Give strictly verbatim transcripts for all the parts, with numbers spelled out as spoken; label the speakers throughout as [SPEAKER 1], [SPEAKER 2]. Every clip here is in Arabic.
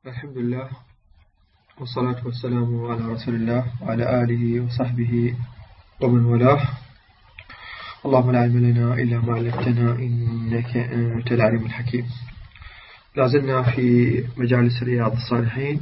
[SPEAKER 1] الحمد لله والصلاة والسلام على رسول الله وعلى آله وصحبه ومن والاه. اللهم لا علم لنا إلا ما علمتنا إنك أنت العليم الحكيم. لازلنا في مجالس رياض الصالحين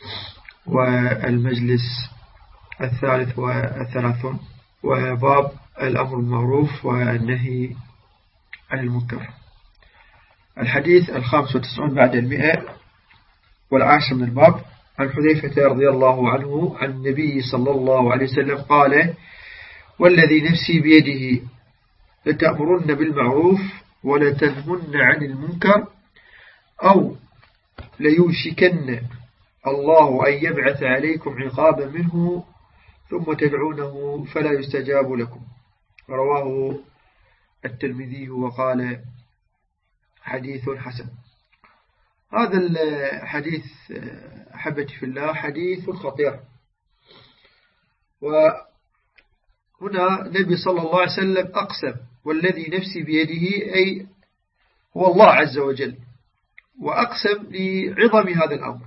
[SPEAKER 1] والمجلس الثالث والثلاثون وباب الأمر بالمعروف والنهي عن المنكر. الحديث الخامس والتسعون بعد المئة والعاشر من الباب، عن حذيفة رضي الله عنه عن النبي صلى الله عليه وسلم قال: والذي نفسي بيده لتأمرن بالمعروف ولتنهن عن المنكر أو ليوشكن الله أن يبعث عليكم عقابا منه ثم تدعونه فلا يستجاب لكم. رواه الترمذي وقال حديث حسن. هذا الحديث أحبتي في الله حديث خطير، وهنا النبي صلى الله عليه وسلم أقسم والذي نفسي بيده، أي هو الله عز وجل، وأقسم لعظم هذا الأمر،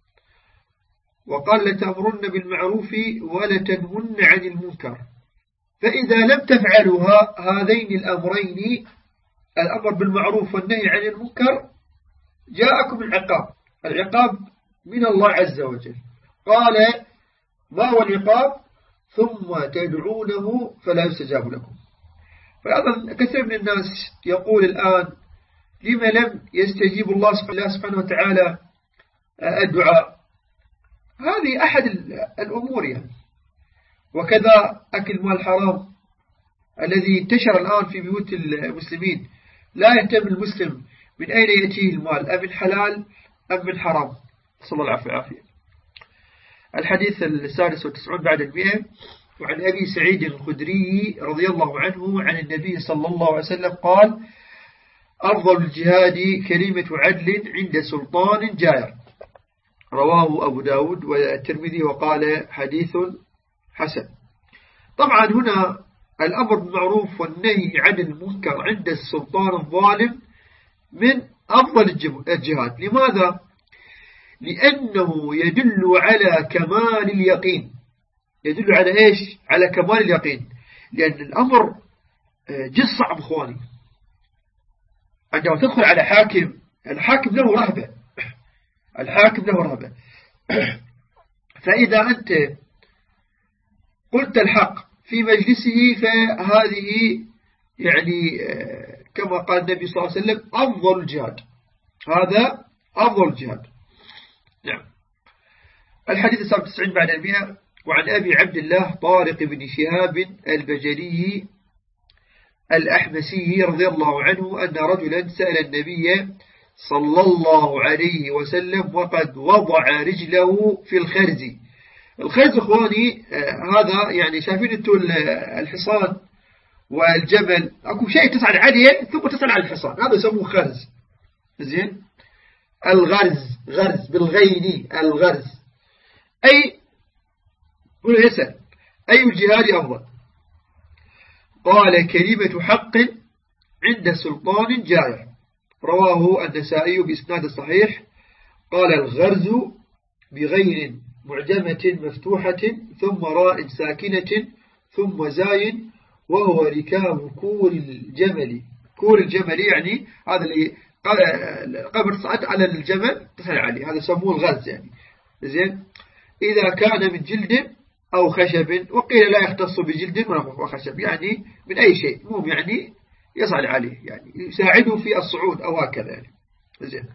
[SPEAKER 1] وقال: لتأمرن بالمعروف ولتنهن عن المنكر، فإذا لم تفعلوا هذين الأمرين، الأمر بالمعروف والنهي عن المنكر، جاءكم العقاب. العقاب من الله عز وجل. قال: ما هو العقاب؟ ثم تدعونه فلا يستجاب لكم. فأيضا كثير من الناس يقول الآن: لما لم يستجيب الله سبحانه وتعالى الدعاء؟ هذه أحد الأمور يعني. وكذا أكل مال حرام الذي انتشر الآن في بيوت المسلمين، لا يهتم المسلم من أين يأتيه المال، أم من حلال أم من حرام، صلى الله عليه وسلم. الحديث السادس والتسعون بعد المئة، وعن أبي سعيد الخدري رضي الله عنه عن النبي صلى الله عليه وسلم قال: أفضل الجهاد كلمة عدل عند سلطان جائر. رواه أبو داود والترمذي وقال حديث حسن. طبعا هنا الأمر بالمعروف والنهي عن المنكر عند السلطان الظالم من أفضل الجهاد. لماذا؟ لأنه يدل على كمال اليقين. يدل على إيش؟ على كمال اليقين. لأن الأمر جد صعب إخواني. عندما تدخل على حاكم، الحاكم له رهبة، الحاكم له رهبة. فإذا أنت قلت الحق في مجلسه فهذه يعني كما قال النبي صلى الله عليه وسلم أفضل الجهاد. هذا أفضل الجهاد. نعم. الحديث السابع والتسعين بعد المئة، وعن أبي عبد الله طارق بن شهاب البجلي الأحمسي رضي الله عنه أن رجلا سأل النبي صلى الله عليه وسلم وقد وضع رجله في الخرز. الخرز إخواني هذا يعني شايفين انتوا الحصان والجبل، أكو شيء تصعد عليه ثم تصعد على الحصان، هذا يسموه خرز. زين. الغرز، غرز بالغين، الغرز. أي هنا يسأل أي الجهاد أفضل؟ قال: كلمة حق عند سلطان جائر. رواه النسائي بإسناد صحيح. قال: الغرز بغين معجمة مفتوحة ثم راء ساكنة ثم زاي، وهو ركاب كور الجمل. كور الجمل يعني هذا اللي قبل صعد على الجمل تسهل عليه، هذا يسموه الغرز يعني. زين. إذا كان من جلد أو خشب، وقيل لا يختص بجلد ولا خشب، يعني من أي شيء، مهم يعني يصعد عليه، يعني يساعده في الصعود أو هكذا يعني. زين.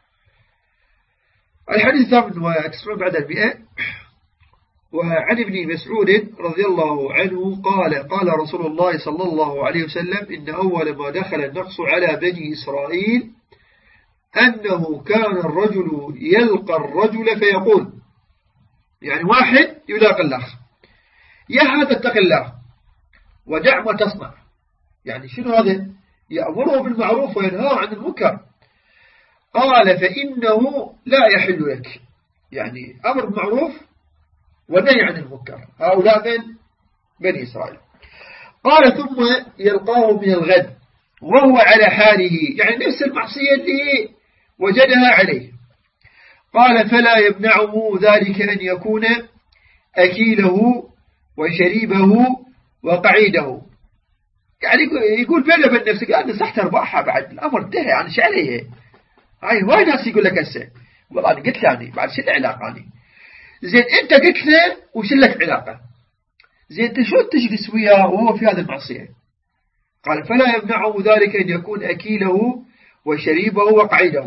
[SPEAKER 1] الحديث الثامن والتسعون بعد المئة، وعن ابن مسعود رضي الله عنه قال: قال رسول الله صلى الله عليه وسلم: إن أول ما دخل النقص على بني إسرائيل أنه كان الرجل يلقى الرجل فيقول، يعني واحد يلاقي الآخر: يا هذا اتق الله ودع ما تصنع. يعني شنو هذا؟ يأمره بالمعروف وينهاه عن المنكر. قال: فإنه لا يحل لك، يعني أمر بالمعروف والنهي عن المنكر، هؤلاء من بني إسرائيل. قال: ثم يلقاه من الغد وهو على حاله، يعني نفس المعصية اللي وجدها عليه. قال فلا يمنعه ذلك أن يكون أكيله وشريبه وقعيده. يعني يقول بينه وبين نفسه قال نصحت أرباحها بعد الأمر انتهى يعني شو عليه. هاي وايد ناس يقول لك هسه والله أنا قلت له يعني بعد شو العلاقة يعني زين أنت قلت له وش لك علاقة زين أنت شو تجلس وياه وهو في هذه المعصية. قال فلا يمنعه ذلك أن يكون أكيله وشريبه وقعيده.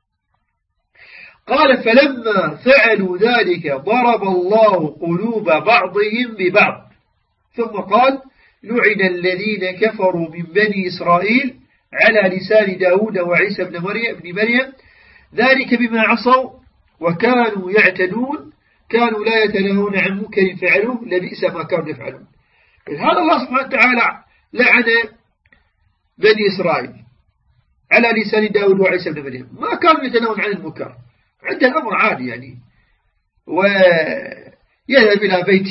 [SPEAKER 1] قال فلما فعلوا ذلك ضرب الله قلوب بعضهم ببعض ثم قال لعن الذين كفروا من بني إسرائيل على لسان داود وعيسى بن مريم, بن مريم ذلك بما عصوا وكانوا يعتدون كانوا لا يتناهون عن منكر فعلوه لبئس ما كانوا يفعلون. هذا الله سبحانه وتعالى لعن بني إسرائيل على لسان داود وعيسى بن مريم ما كانوا يتناهون عن المنكر عنده الأمر عادي يعني ويذهب إلى بيت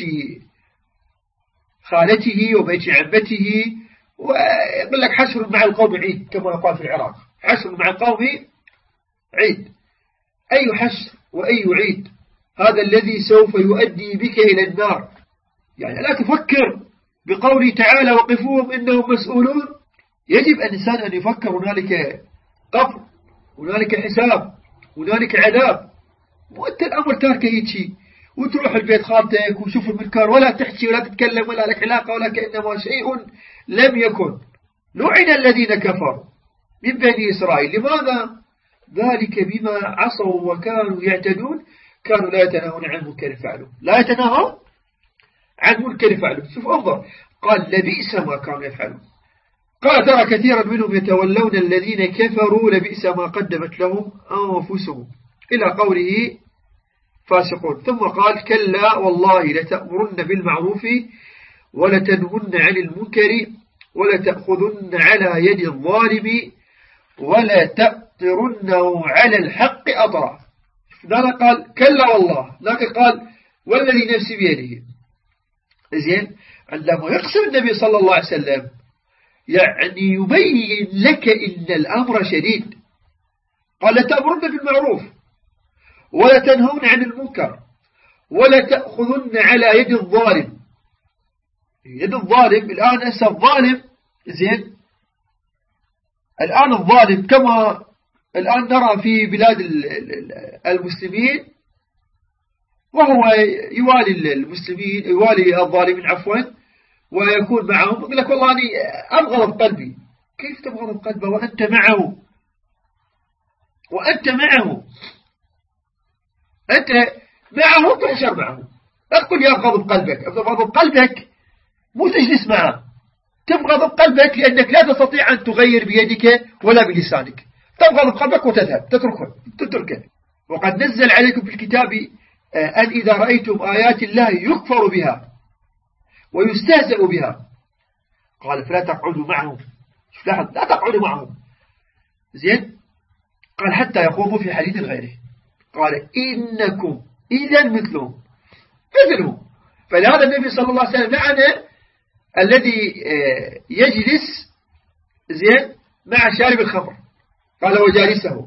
[SPEAKER 1] خالته وبيت عمته ويقول لك حشر مع القوم عيد كما يقال في العراق حشر مع القوم عيد. أي حشر وأي عيد هذا الذي سوف يؤدي بك إلى النار. يعني لا تفكر بقوله تعالى وقفوهم إنهم مسؤولون. يجب الإنسان أن يفكر هنالك قبر هنالك حساب هنالك عذاب وأنت الأمر تاركه يتشي وتروح البيت خالتك وشوف المنكر ولا تحكي ولا تتكلم ولا لك علاقة ولا كأنما شيء لم يكن. لعن الذين كفروا من بني إسرائيل لماذا؟ ذلك بما عصوا وكانوا يعتدون كانوا لا يتناهون عن منكر فعلوا لا يتناهون عن منكر فعلوا. شوف انظر قال لبئس ما كانوا يفعلون. قال ترى كثيرا منهم يتولون الذين كفروا لبئس ما قدمت لهم أنفسهم إلى قوله فاسقون. ثم قال كلا والله لتأمرن بالمعروف ولتنهن عن المنكر ولتأخذن على يد الظالم ولا تأطرنه على الحق أطرا. لا قال كلا والله لكن قال والذي نفسي بيده. زين عندما يقسم النبي صلى الله عليه وسلم يعني يبين لك إن الأمر شديد. قال لتأمرن بالمعروف ولا تنهون عن المنكر ولا تأخذن على يد الظالم. يد الظالم الآن أسا الظالم زين الآن الظالم كما الآن نرى في بلاد المسلمين وهو يوالي المسلمين يوالي الظالمين عفوا ويكون معهم يقول لك والله أنا أبغض قلبي. كيف تبغض قلبه وأنت معه وأنت معه أنت معه تحشر معه. لا تقول يا أبغض قلبك أبغض قلبك مو تجلس معه تبغض قلبك لأنك لا تستطيع أن تغير بيدك ولا بلسانك. تبغض قلبك وتذهب تتركه تتركه. وقد نزل عليكم في الكتاب أن إذا رأيتم آيات الله يكفر بها ويستهزأ بها قال فلا تقعدوا معهم. لا تقعدوا معهم زين قال حتى يخوضوا في حديث غيره. قال إنكم إذا مثلهم مثلهم. فلهذا النبي صلى الله عليه وسلم لعن الذي يجلس زين مع شارب الخمر قال وجالسه.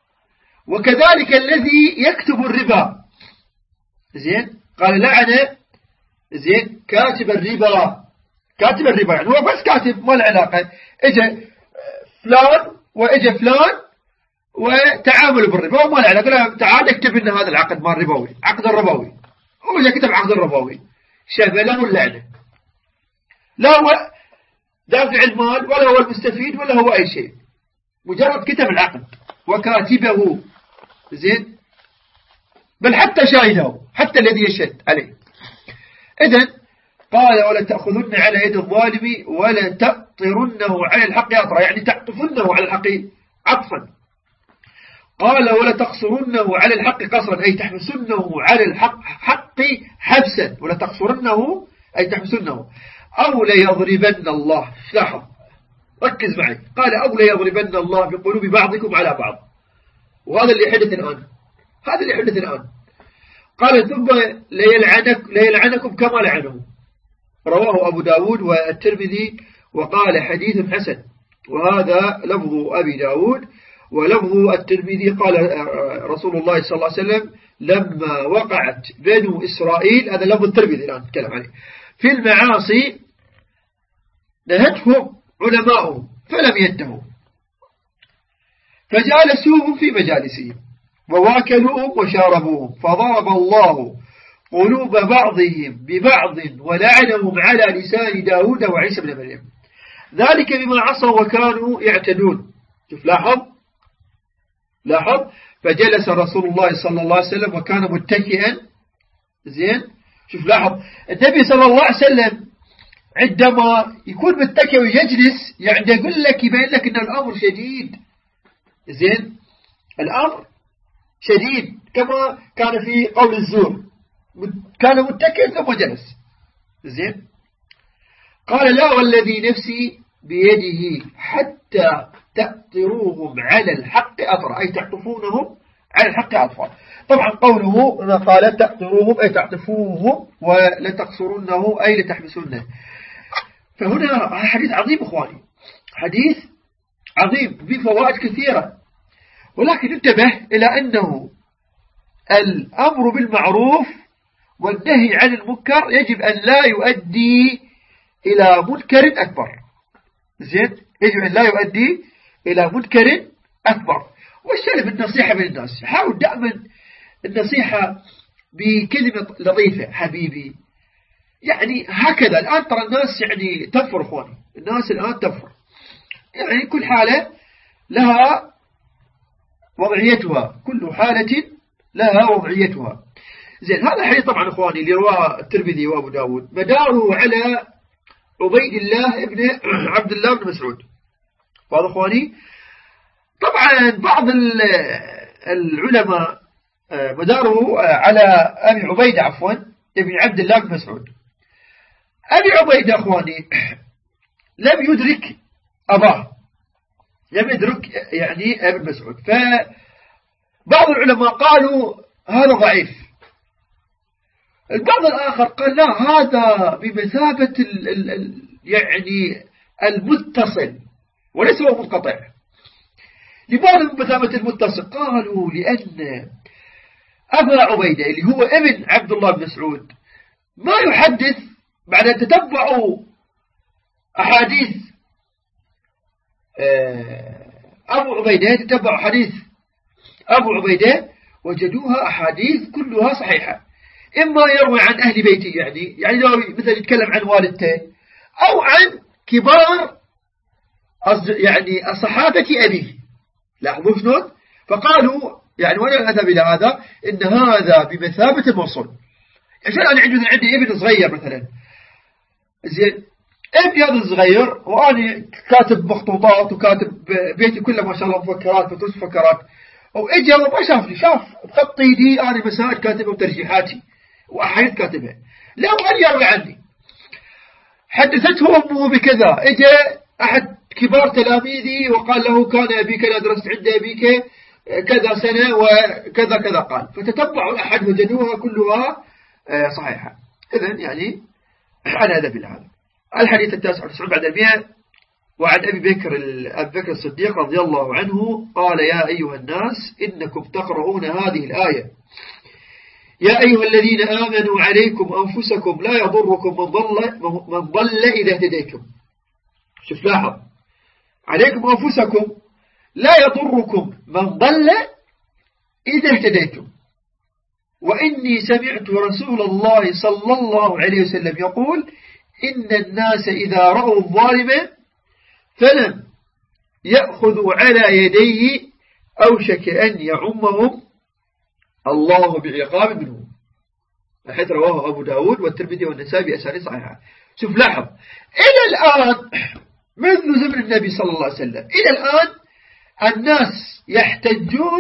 [SPEAKER 1] وكذلك الذي يكتب الربا زين قال لعن زين كاتب الربا. كاتب الربا يعني هو بس كاتب ما له علاقة اجى فلان واجى فلان وتعاملوا بالربا وما له علاقة لا تعال اكتب لنا هذا العقد مال ربوي عقد الربوي. هو اذا كتب عقد الربوي شمله اللعنة. لا هو دافع المال ولا هو المستفيد ولا هو أي شيء مجرد كتب العقد وكاتبه زين بل حتى شاهده حتى الذي يشهد عليه. إذن قال ولا تأخذن على يد الظالم ولا تأطرنه على الحق أطرا يعني تعطفنه على الحق عطفا. قال ولا تقصرنه على الحق قصرا أي تحبسنه على الحق حق حبسا. ولا تقصرنه أي تحبسنه. أو ليضربن الله لاحظ ركز معي قال أو ليضربن الله بقلوب بعضكم على بعض. وهذا اللي حدث الآن هذا اللي حدث الآن. قال ثم ليلعنك ليلعنكم كما لعنه. رواه أبو داود والترمذي وقال حديث حسن. وهذا لفظ أبي داود ولفظ الترمذي قال رسول الله صلى الله عليه وسلم لما وقعت بنو إسرائيل، هذا لفظ الترمذي الآن نتكلم عليه، في المعاصي نهتهم علماؤهم فلم ينتهوا، فجالسوهم في مجالسهم وواكلوهم وشاربوهم، فضرب الله قلوب بعضهم ببعض ولعنهم على لسان داود وعيسى بن مريم، ذلك بما عصوا وكانوا يعتدون. شوف لاحظ لاحظ فجلس رسول الله صلى الله عليه وسلم وكان متكئا. زين، شوف لاحظ النبي صلى الله عليه وسلم عندما يكون متكئ ويجلس، يعني يقول لك يبين لك ان الامر شديد. زين، الامر شديد كما كان في قول الزور، كان متكئ ثم جلس. زين، قال لا والذي نفسي بيده حتى تأطروهم على الحق أطر، أي تعطفونهم على الحق أطفال. طبعا قوله ما قال تأطروهم أي تعطفوهم ولتقصرونه أي لتحبسونه. فهنا حديث عظيم إخواني، حديث عظيم بفوائد كثيرة، ولكن انتبه إلى أنه الأمر بالمعروف والنهي عن المنكر يجب أن لا يؤدي إلى منكر أكبر. زين، يجب أن لا يؤدي إلى منكر أكبر. واجتنب النصيحة بين الناس، حاول دائما النصيحة بكلمة لطيفة، حبيبي، يعني هكذا. الآن ترى الناس يعني تفر إخواني، الناس الآن تفر، يعني كل حالة لها وضعيتها، كل حالة لها وضعيتها. زين، هذا الحديث طبعا إخواني اللي رواه الترمذي وأبو داود مداره على عبيد الله ابن عبد الله بن مسعود. واضح إخواني؟ طبعا بعض العلماء مداره على أبي عبيدة عفوا ابن عبد الله بن مسعود. أبي عبيدة إخواني لم يدرك أباه، لم يدرك يعني ابن مسعود، فبعض العلماء قالوا هذا ضعيف، البعض الآخر قال لا هذا بمثابة ال ال ال يعني المتصل وليس هو منقطع. لماذا بمثابة المتصل؟ قالوا لأن أبا عبيدة اللي هو ابن عبد الله بن مسعود ما يحدث بعد أن تتبعوا أحاديث أبو عبيدة، تتبعوا حديث أبو عبيدة وجدوها أحاديث كلها صحيحة، إما يروي عن أهل بيته، يعني يعني لو مثلا يتكلم عن والدته أو عن كبار يعني الصحابة أبيه. لاحظوا شلون؟ فقالوا يعني ولا أذهب إلى هذا إن هذا بمثابة الموصول. عشان أنا عندي عندي ابن صغير مثلا، زين، ابني هذا الصغير وأنا كاتب مخطوطات وكاتب بيتي كله ما شاء الله مفكرات فتوش مفكرات، أو إجا وما شافني، شاف بخط يدي أنا مسائل كاتبة وترجيحاتي وأحاديث كاتبها، لا أن يروي عني. حدثته أمه بكذا، إجا أحد كبار تلاميذي وقال له كان أبيك أنا درست عند أبيك كذا سنة وكذا كذا قال، فتتبعوا الأحد وجدوها كلها صحيحة. إذن يعني أنا أذهب إلى هذا. الحديث التاسع والتسعون بعد المئة، وعن أبي بكر أبي بكر الصديق رضي الله عنه قال يا أيها الناس إنكم تقرؤون هذه الآية يا أيها الذين آمنوا عليكم أنفسكم لا يضركم من ضل, من ضل إذا اهتديتم. شوف لاحظ، عليكم أنفسكم لا يضركم من ضل إذا اهتديتم، وإني سمعت رسول الله صلى الله عليه وسلم يقول إن الناس إذا رأوا الظالم فلم يأخذوا على يديه أوشك أن يعمهم الله بعقاب منه. حيث رواه أبو داود والترمذي والنسائي بأسانيد صحيحة. شوف لاحظ، إلى الآن منذ زمن النبي صلى الله عليه وسلم إلى الآن الناس يحتجون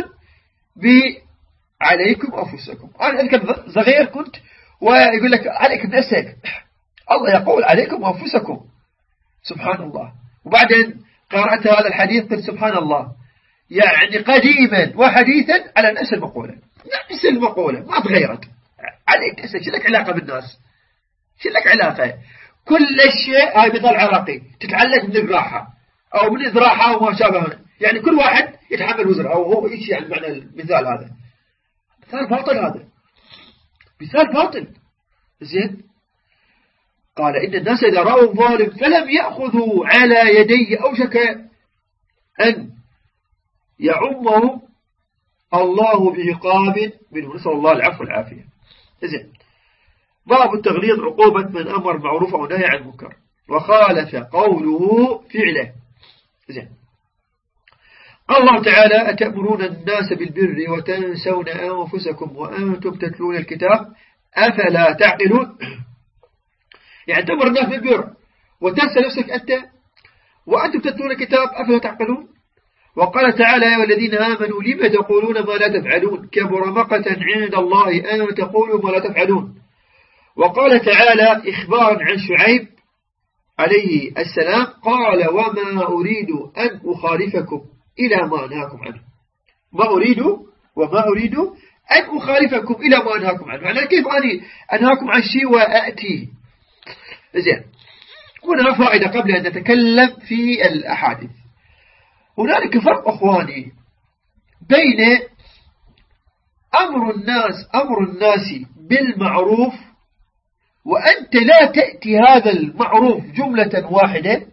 [SPEAKER 1] بعليكم أنفسكم. أنا أذكر صغير كنت ويقول لك عليك نفسك، الله يقول عليكم أنفسكم، سبحان الله. وبعدين قرأت هذا الحديث قلت سبحان الله، يعني قديما وحديثا على نفس المقولة، نفس المقولة ما تغيرت. عليك نفسك، شو لك علاقة بالناس؟ شو لك علاقة؟ كل شيء هاي مثال عراقي تتعلق من الراحة أو من إذراحة وما شابه، يعني كل واحد يتحمل وزر، أو هو إيش يعني معنى المثال هذا؟ مثال باطل، هذا مثال باطل. زين. قال إن الناس إذا رأوا الظالم فلم يأخذوا على يديه أوشك أن يعمهم الله بعقاب منه، نسأل الله العفو والعافية. زين. باب التغليظ عقوبة من أمر معروف أو نهي عن منكر وخالف قوله فعله. زين. قال الله تعالى أتأمرون الناس بالبر وتنسون أنفسكم وأنتم تتلون الكتاب أفلا تعقلون. يعني تأمر الناس بالبر وتنسى نفسك أنت وأنتم تتلون الكتاب أفلا تعقلون. وقال تعالى يا الذين آمنوا لما تقولون ما لا تفعلون كبر مقتا عند الله أن تقولوا ما لا تفعلون. وقال تعالى إخبارا عن شعيب عليه السلام قال وما أريد أن أخالفكم إلى ما أنهاكم عنه. ما أريد وما أريد أن أخالفكم إلى ما أنهاكم عنه. يعني كيف أني أنهاكم عن شيء وأأتي. زين. هنا فائدة قبل أن نتكلم في الأحاديث. هنالك فرق أخواني بين أمر الناس أمر الناس بالمعروف وأنت لا تأتي هذا المعروف جملة واحدة،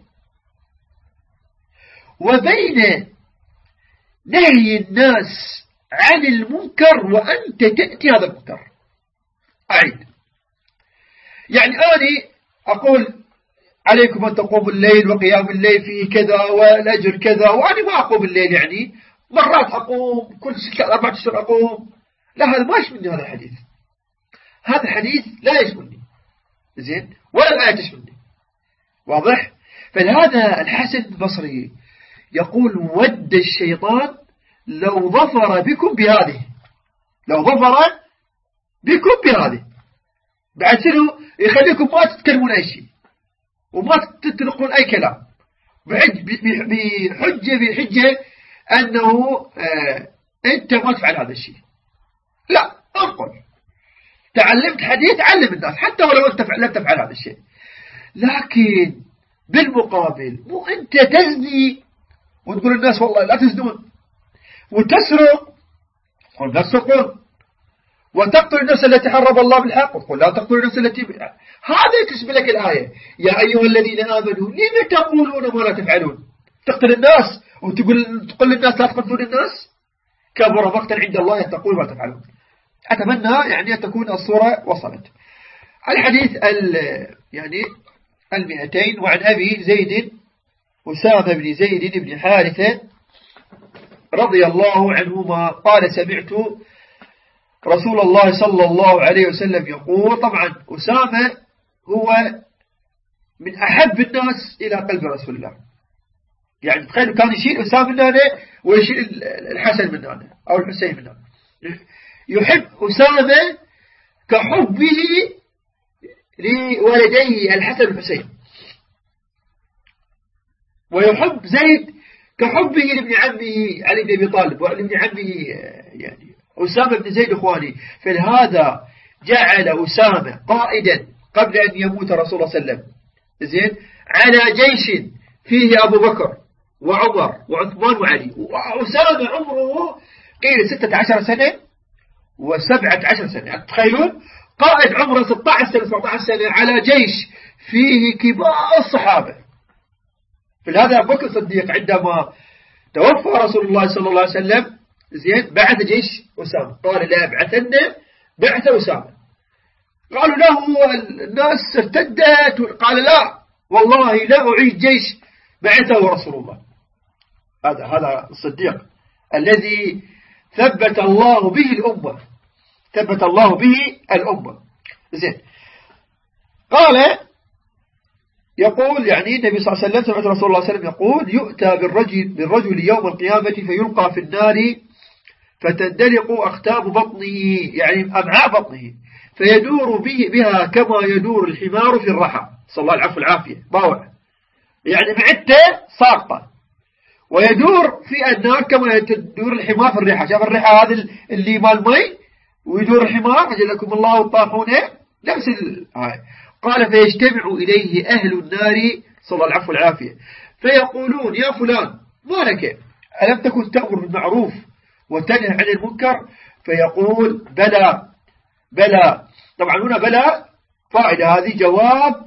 [SPEAKER 1] وبين نهي الناس عن المنكر وأنت تأتي هذا المنكر. أعيد. يعني أنا أقول عليكم أن تقوموا الليل وقيام الليل فيه كذا والأجر كذا، وأنا ما أقوم الليل، يعني مرات أقوم كل ستة أربعة أشهر أقوم. لا، هذا ما يشملني هذا الحديث. هذا الحديث لا يشملني. زين. ولا الآية تشملني. واضح؟ فلهذا الحسن البصري يقول ود الشيطان لو ظفر بكم بهذه، لو ظفر بكم بهذه، بعد سنه يخليكم ما تتكلمون أي شيء وما تطلقون أي كلام بحجة بحجة أنه آه أنت ما تفعل هذا الشيء. لا، أنقل تعلمت حديث علم الناس حتى ولو أنت لم تفعل هذا الشيء. لكن بالمقابل مو أنت تزني وتقول الناس والله لا تزنون، وتسرق قل لا تسرقون، وتقتل النفس التي حرم الله بالحق وتقول لا تقتل النفس التي بالحق. هذا تشبه لك الآية يا أيها الذين آمنوا لم تقولون ما لا تفعلون. تقتل الناس وتقول تقول للناس لا تقتلون الناس. كبر مقتا عند الله أن تقولوا ما تفعلون. أتمنى يعني أن تكون الصورة وصلت. الحديث يعني المئتين. وعن أبي زيد أسامة بن زيد بن حارثة رضي الله عنهما قال سمعت رسول الله صلى الله عليه وسلم يقول. طبعا أسامة هو من أحب الناس إلى قلب رسول الله. يعني تخيلوا كان يشيل أسامة من هنا ويشيل الحسن من هنا أو الحسين من هنا. يحب أسامة كحبه لولديه الحسن والحسين، ويحب زيد كحبه لابن عمه علي بن أبي طالب وابن عمه يعني أسامة بن زيد إخواني. فلهذا جعل أسامة قائدا قبل أن يموت رسول الله صلى الله عليه وسلم زين على جيش فيه أبو بكر وعمر وعثمان وعلي. وأسامة عمره قيل ستة عشر سنة وسبعة عشر سنة. تخيلون قائد عمره ستة عشر سنة سبعة عشر سنة على جيش فيه كبار الصحابة. فلهذا أبو بكر الصديق عندما توفى رسول الله صلى الله عليه وسلم زين بعث جيش أسامة. قال لا ابعثن بعث أسامة. قالوا له الناس ارتدت. قال لا والله لا أعيد جيش بعثه رسول الله. هذا هذا الصديق الذي ثبت الله به الأمة، ثبت الله به الأمة. زين. قال يقول يعني النبي صلى الله عليه وسلم سمعت رسول الله صلى الله عليه وسلم يقول يؤتى بالرجل, بالرجل يوم القيامة فيلقى في النار فتندلق أختاب بطنه يعني أمعاء بطنه فيدور به بها كما يدور الحمار في الرحى. صلى الله العفو العافية. باوع يعني معدته ساقطة ويدور في النار كما يدور الحمار في الرحى. شاف الرحى هذا اللي مال مي ويدور الحمار أجلكم الله الطاحونة نفس الآية. قال فيجتمع إليه أهل النار صلى الله العفو العافية فيقولون يا فلان ما لك ألم تكن تأمر بالمعروف وتنهى عن المنكر؟ فيقول بلى بلى. طبعا هنا بلى فائدة، هذه جواب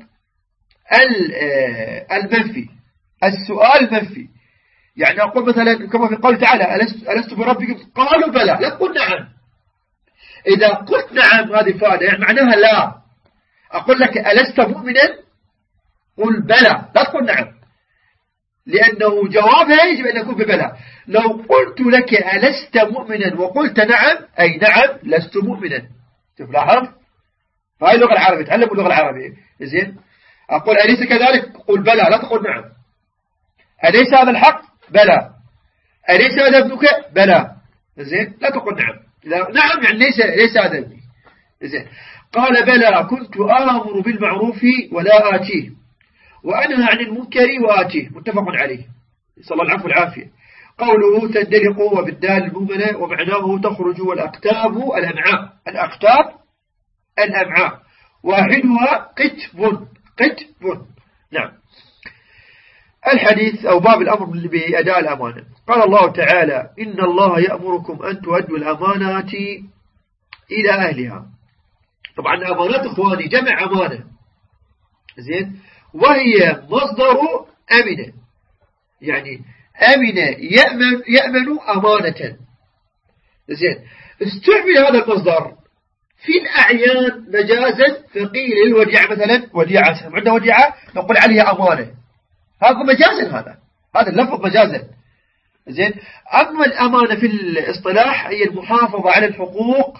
[SPEAKER 1] المنفي، السؤال المنفي. يعني أقول مثلا كما في قول تعالى ألست, ألست بربكم؟ قالوا بلى، لا تقول نعم. إذا قلت نعم هذه فائدة، يعني معناها لا. أقول لك ألست مؤمنا؟ قل بلى، لا تقول نعم، لأنه جوابها يجب أن يكون ببلى. لو قلت لك ألست مؤمنا وقلت نعم، أي نعم لست مؤمنا. شوف لاحظ، هاي اللغة العربية، تعلموا اللغة العربية زين. أقول أليس كذلك؟ قل بلى، لا تقول نعم. أليس هذا الحق؟ بلى. أليس هذا ابنك؟ بلى. زين، لا تقول نعم. نعم يعني ليس ليس هذا ابني. زين. قال بلى كنت آمر بالمعروف ولا آتيه وأنهى عن المنكر وآتيه، متفق عليه، صلى الله العفو العافية. قوله تندلق وبالدال المؤمنة ومعناه تخرج، والأقتاب الأمعاء، الأقتاب الأمعاء، واحدها قتب قتب. نعم. الحديث أو باب الأمر بأداء الأمانة. قال الله تعالى إن الله يأمركم أن تؤدوا الأمانات إلى أهلها. طبعا الأمانات إخواني جمع أمانة، زين، وهي مصدر أمنة، يعني أمنة يأمن, يأمن أمانة. زين، استعمل هذا المصدر في الأعيان مجازا، فقيل الوديعة مثلا وديعة، عندنا وديعة نقول عليها أمانة، هذا مجازا، هذا هذا اللفظ مجازا. زين. أما الأمانة في الاصطلاح هي المحافظة على الحقوق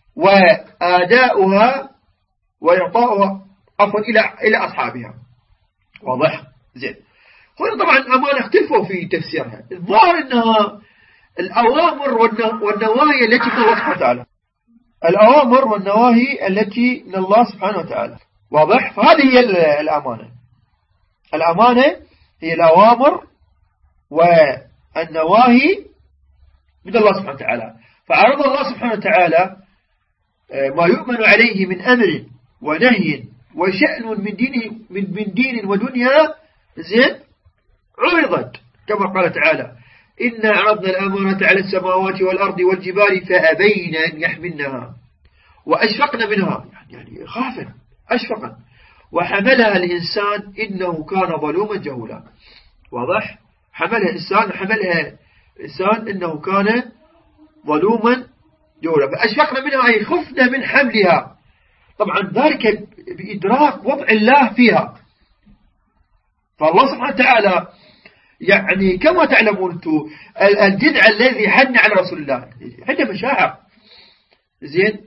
[SPEAKER 1] وآداؤها وإعطاؤها عفوا إلى إلى أصحابها. واضح؟ زين. هنا طبعا الأمانة اختلفوا في تفسيرها. الظاهر أنها الأوامر والنواهي التي من الله سبحانه وتعالى، الأوامر والنواهي التي من الله سبحانه وتعالى. واضح؟ فهذه هي الأمانة. الأمانة هي الأوامر والنواهي من الله سبحانه وتعالى. فعرض الله سبحانه وتعالى ما يؤمن عليه من أمر ونهي وشأن من دين من من دين ودنيا، زين، عرضت كما قال تعالى إنا عرضنا الأمانة على السماوات والأرض والجبال فأبين أن يحملنها وأشفقن منها، يعني خافا أشفقا، وحملها الإنسان إنه كان ظلوما جهولا. واضح؟ حملها الإنسان حملها الإنسان إنه كان ظلوما جهولا، فأشفقن منها أي خفنا من حملها. طبعا ذلك بإدراك وضع الله فيها. فالله سبحانه وتعالى يعني كما تعلمون أنتم الجذع الذي حن على رسول الله عنده مشاعر، زين،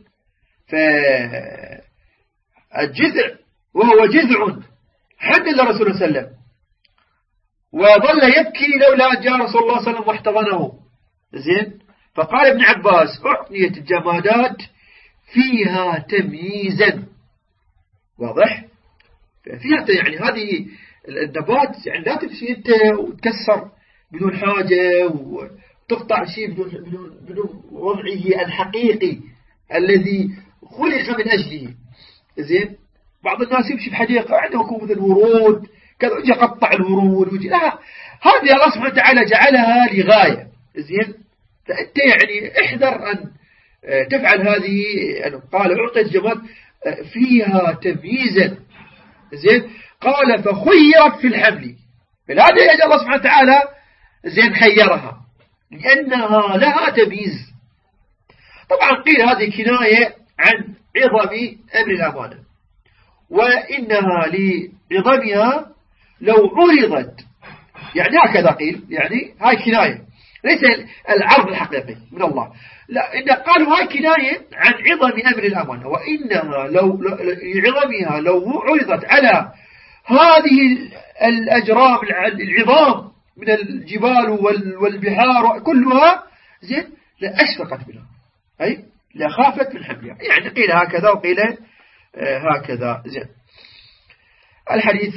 [SPEAKER 1] فالجذع وهو جذع حن لرسول الله صلى الله عليه وسلم، وظل يبكي لولا أن جاء رسول الله صلى الله عليه وسلم واحتضنه. زين. فقال ابن عباس أعطيت الجمادات فيها تمييزا. واضح؟ فيها يعني هذه النبات يعني لا تمشي أنت وتكسر بدون حاجة وتقطع شيء بدون, بدون, بدون وضعه الحقيقي الذي خلق من أجله. زين. بعض الناس يمشي في حديقة عندهم مثل ورود كذا يجي يقطع الورود ويجي، لا، هذه الله سبحانه وتعالى جعلها لغاية. زين. فأنت يعني احذر أن تفعل هذه. قال أعطيت الجماد فيها تمييزا. زين. قال فخيرت في الحمل، فلهذا يجعل الله سبحانه وتعالى زين خيرها لأنها لها تمييز. طبعا قيل هذه كناية عن عظم أمر الأمانة، وإنها لعظمها لو عرضت، يعني هكذا قيل، يعني هاي كناية ليس العرض الحقيقي من الله، لا، إن قالوا هاي كناية عن عظم أمر الأمانة، وإنها لو لعظمها لو عرضت على هذه الأجرام العظام من الجبال والبحار كلها، زين، لأشفقت منها، أي لخافت من حملها. يعني قيل هكذا وقيل هكذا. زين. الحديث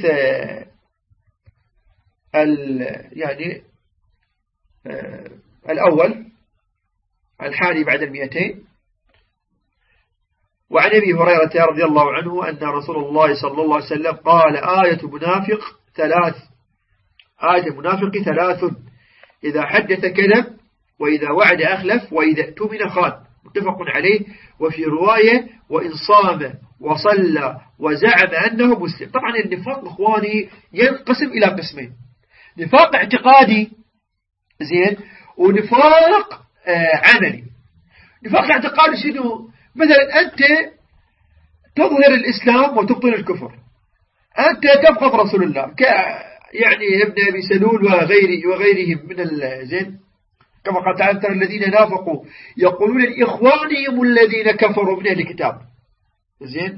[SPEAKER 1] يعني الأول الحادي بعد المئتين. وعن أبي هريرة رضي الله عنه أن رسول الله صلى الله عليه وسلم قال آية منافق ثلاث آية المنافق ثلاث إذا حدث كذب، وإذا وعد أخلف، وإذا اؤتمن خان، متفق عليه. وفي رواية وإن صام وصلى وزعم أنه مسلم. طبعا النفاق إخواني ينقسم إلى قسمين: نفاق اعتقادي زين، ونفاق آه عملي. نفاق اعتقادي شنو؟ مثلا أنت تظهر الإسلام وتبطل الكفر، أنت تبغض رسول الله ك يعني ابن أبي سلول وغيره وغيرهم من الزين، كما قال تعالى: ترى الذين نافقوا يقولون لإخوانهم الذين كفروا من أهل الكتاب. زين،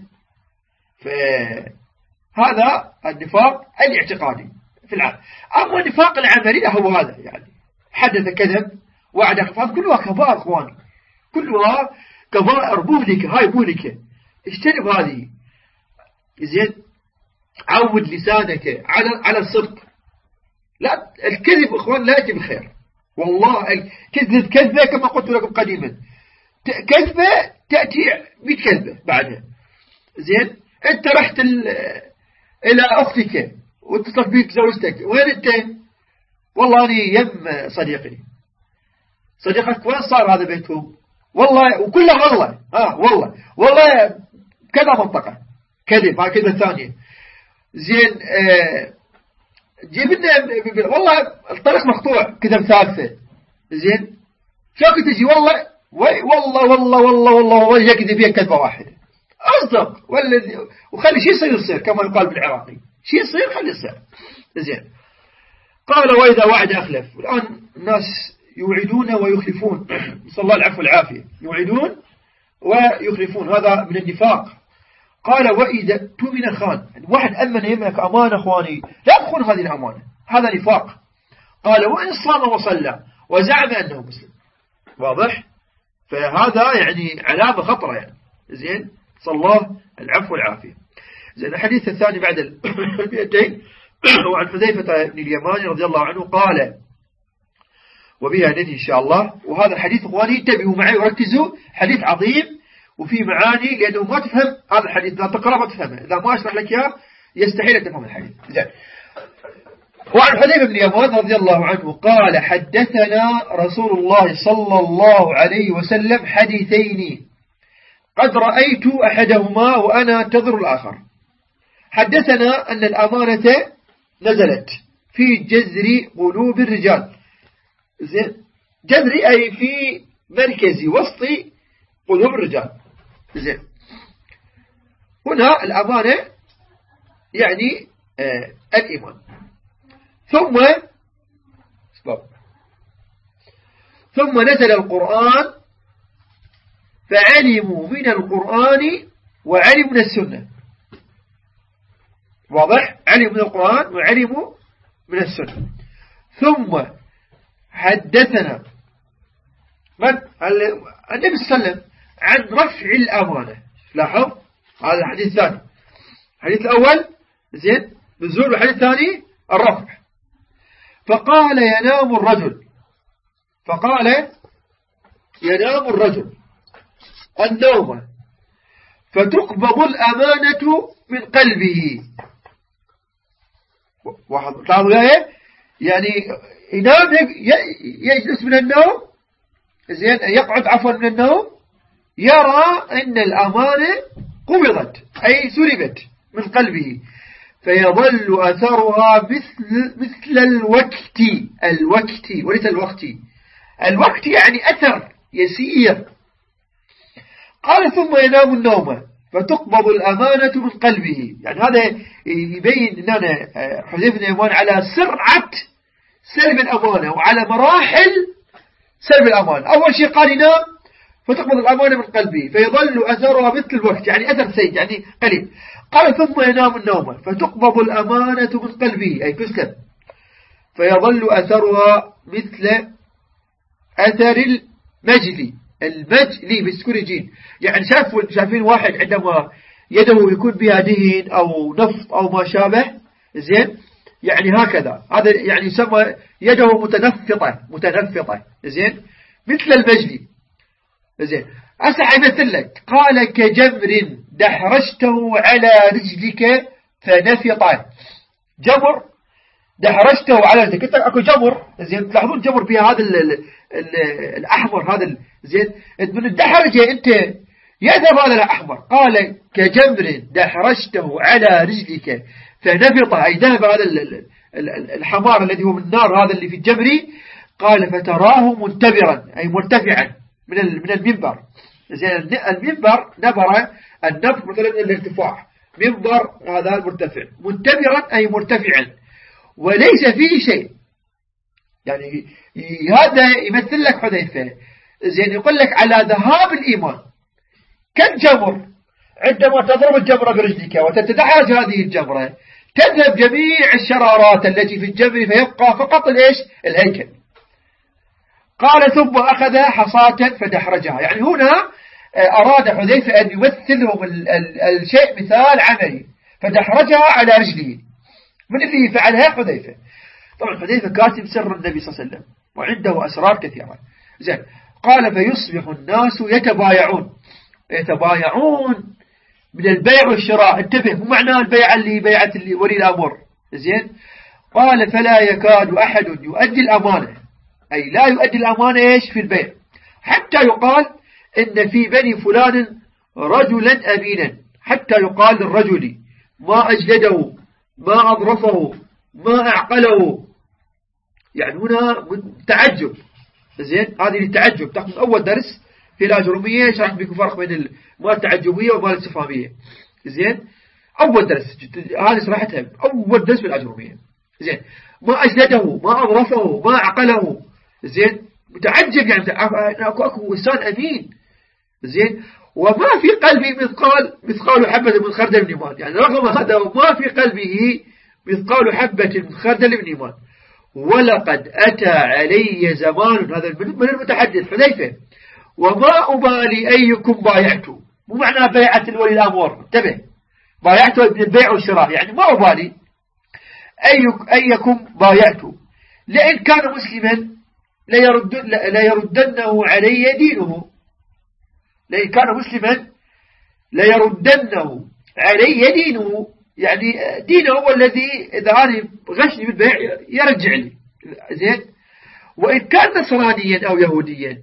[SPEAKER 1] فهذا النفاق الاعتقادي في العالم. أما النفاق العملي هو هذا، يعني حدث كذب، وعد أخلاف، كلها كبائر إخواني، كلها كبائر مهلكة. هاي مهلكة، اجتنب هذه. زين، عود لسانك على على الصدق. لا، الكذب إخوان لا يأتي بخير والله. كذب كذبة كما قلت لكم قديما، كذبة تأتي مئة كذبة بعدها. زين، أنت رحت إلى أختك واتصلت بك زوجتك، وين أنت؟ والله أنا يم صديقي. صديقك وين صار هذا بيتهم؟ والله، وكله والله آه والله والله كذا منطقة، كذب. هاي كذبة ثانية. زين، آه جبنا والله الطريق مقطوع، كذب ثالثة. زين، شو تجي؟ والله والله والله والله والله يكذب بيها كذبة واحدة. أصدق والذي وخلي شيء يصير يصير كما يقال بالعراقي، شيء يصير خلي يصير. زين، قال: وإذا وعد أخلف. الآن الناس يوعدون ويخلفون، نسأل الله العفو والعافية. يوعدون ويخلفون، هذا من النفاق. قال: وإذا اؤتمن خان. واحد أمن يملك أمانة أخواني، لا تخون هذه الأمانة، هذا نفاق. قال: وإن صام وصلى وزعم أنه مسلم. واضح؟ فهذا يعني علامة خطرة يعني. زين، صلى الله العفو والعافية. زين، الحديث الثاني بعد المئتين هو عن حذيفة بن اليماني رضي الله عنه قال، وبها ننهي إن شاء الله. وهذا الحديث أخواني انتبهوا معي وركزوا، حديث عظيم وفي معاني، لأنه ما تفهم هذا الحديث إذا تقرأ ما تفهمه، إذا ما أشرح لك إياه يستحيل تفهم الحديث. زين، وعن حذيفة بن اليمان رضي الله عنه قال: حدثنا رسول الله صلى الله عليه وسلم حديثين قد رأيت أحدهما وأنا انتظر الآخر. حدثنا أن الأمانة نزلت في جذر قلوب الرجال. زين، جذري أي في مركزي وسطي قلوب الرجال. زين، هنا الأمانة يعني آه الإيمان. ثم ثم نزل القرآن فعلموا من القرآن وعلموا من السنة. واضح؟ علموا من القرآن وعلموا من السنة. ثم حدثنا من النبي صلى الله عليه وسلم عن رفع الأمانة. لاحظ هذا الحديث الثاني. الحديث الأول زين نزول، الحديث الثاني الرفع. فقال: ينام الرجل فقال ينام الرجل النوم فتقبض الأمانة من قلبه. واحد يعني ينام، يجلس من النوم، زين يقعد عفوا من النوم، يرى أن الأمانة قبضت أي سلبت من قلبه، فيظل أثرها مثل مثل الوقت الوقت وليس الوقت الوقت يعني أثر يسير. قال: ثم ينام النوم فتقبض الأمانة من قلبه. يعني هذا يبين أننا حذيفة بن اليمان على سرعة سلب الأمانة وعلى مراحل سلب الأمانة. أول شيء قال ينام فتقبض الأمانة من قلبه فيظل أثرها مثل الوقت يعني أثر سيد يعني قليل. قال: ثم ينام النوم فتقبض الأمانة من قلبه أي تسلب، فيظل أثرها مثل أثر المجلي. المجلي بالسكون الجين، يعني شافوا شايفين واحد عندما يده يكون بها دهن أو نفط أو ما شابه، زين يعني هكذا، هذا يعني يسمى يده متنفطة متنفطة زين مثل المجلي. زين أسعى يمثل لك، قال: كجمر دحرجته على رجلك فنفط. جمر دحرجته على رجلك. قلت لك اكو جمر زين، تلاحظون جمر فيها هذا ال ال ال الاحمر هذا زين، من الدحرجه انت يذهب هذا الاحمر. قال كجمر دحرجته على رجلك فنفط، اي ذهب هذا الحمار الذي هو من النار هذا اللي في الجمر. قال فتراه منتبرا أي مرتفعا من من المنبر. زين المنبر نبر النبر مثلا الارتفاع، منبر هذا المرتفع، منتبرا أي مرتفعا وليس فيه شيء. يعني هذا يمثل لك حذيفة زين، يقول لك على ذهاب الإيمان كالجمر، عندما تضرب الجمرة برجلك وتتدحرج هذه الجمرة تذهب جميع الشرارات التي في الجمر فيبقى فقط الإيش الهيكل. قال ثم أخذ حصاة فدحرجها. يعني هنا أراد حذيفة أن يمثلهم الشيء مثال عملي، فدحرجها على رجله من اللي فعلها حذيفة. طبعا حذيفة كاتب سر النبي صلى الله عليه وسلم وعنده أسرار كثيرة. زين قال فيصبح الناس يتبايعون، يتبايعون من البيع والشراء. انتبه، مو معنى البيع اللي بيعة اللي ولي الأمر. زين قال فلا يكاد أحد يؤدي الأمانة، أي لا يؤدي الأمانة إيش في البيع، حتى يقال إن في بني فلان رجلا أمينا، حتى يقال للرجل ما أجلده ما أضرفه ما أعقله. يعني هنا تعجب. زين هذه التعجب تأخذ أول درس في الأجرومية، شرح بكم فرق بين المال التعجبية والمال الاستفهامية. زين أول درس هذه صراحتها أول درس في الأجرومية. زين ما أجلده ما أضرفه ما أعقله. زين متعجب، يعني أكو أكو إنسان أمين. زين وما في قلبه مثقال مثقال حبة من خردل من إيمان. يعني رغم هذا ما في قلبه مثقال حبة من خردل من إيمان. ولقد أتى علي زمان، هذا من المتحدث حذيفة، وما أبالي أيكم بايعته. مو معنى بيعة الولي الأمر، انتبه، بايعته بالبيع والشراء، يعني ما أبالي أيك أيكم بايعته، لئن كان مسلما ليرد ليردنه علي دينه، لئن كان مسلما ليردنه علي دينه. يعني دينه هو الذي إذا أنا غشني بالبيع يرجع لي. زين وإن كان نصرانيا أو يهوديا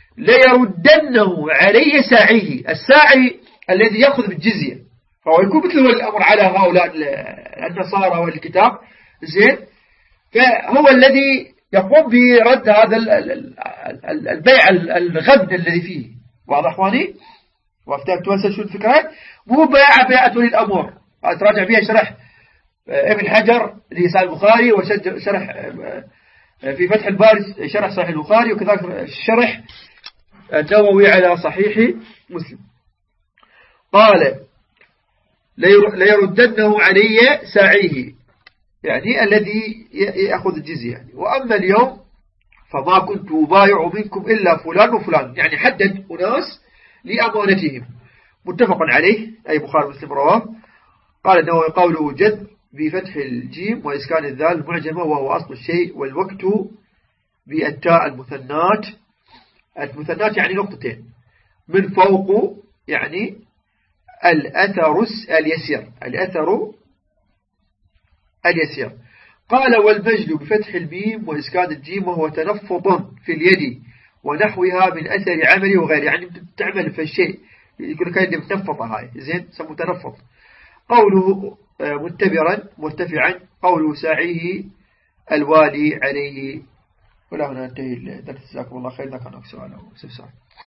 [SPEAKER 1] ليردنه علي ساعيه، الساعي الذي يأخذ بالجزية، فهو يكون مثل ولي الأمر على هؤلاء النصارى والكتاب. زين فهو الذي يقوم برد هذا البيع الغبن الذي فيه. واضح اخواني؟ وافتاك توسل شو الفكرة؟ مو بيع بيعة ولي الأمر، تراجع فيها شرح ابن حجر لسان البخاري، وشرح في فتح الباري شرح صحيح البخاري، وكذلك شرح النووي على صحيح مسلم. قال ليردنه علي ساعيه، يعني الذي يأخذ الجزية. يعني وأما اليوم فما كنت أبايع منكم إلا فلان وفلان، يعني حدد أناس لأمانتهم. متفق عليه أي بخاري مسلم رواه. قال أنه قوله جد بفتح الجيم وإسكان الذال المعجمة وهو أصل الشيء، والوقت بالتاء المثنات. المثنات يعني نقطتين من فوق، يعني الأثر اليسير، الأثر اليسير. قال والمجد بفتح الميم وإسكان الجيم وهو تنفض في اليد ونحوها من أثر عمله وغيره، يعني تعمل في الشيء يقول لك هذه متنفضة هاي. زين سمو تنفض. قوله متبرا مرتفعا، قوله ساعيه الوالي عليه. ولا هنا انتهي الدرس. جزاكم الله خير. إذا كان سؤال أو استفسار.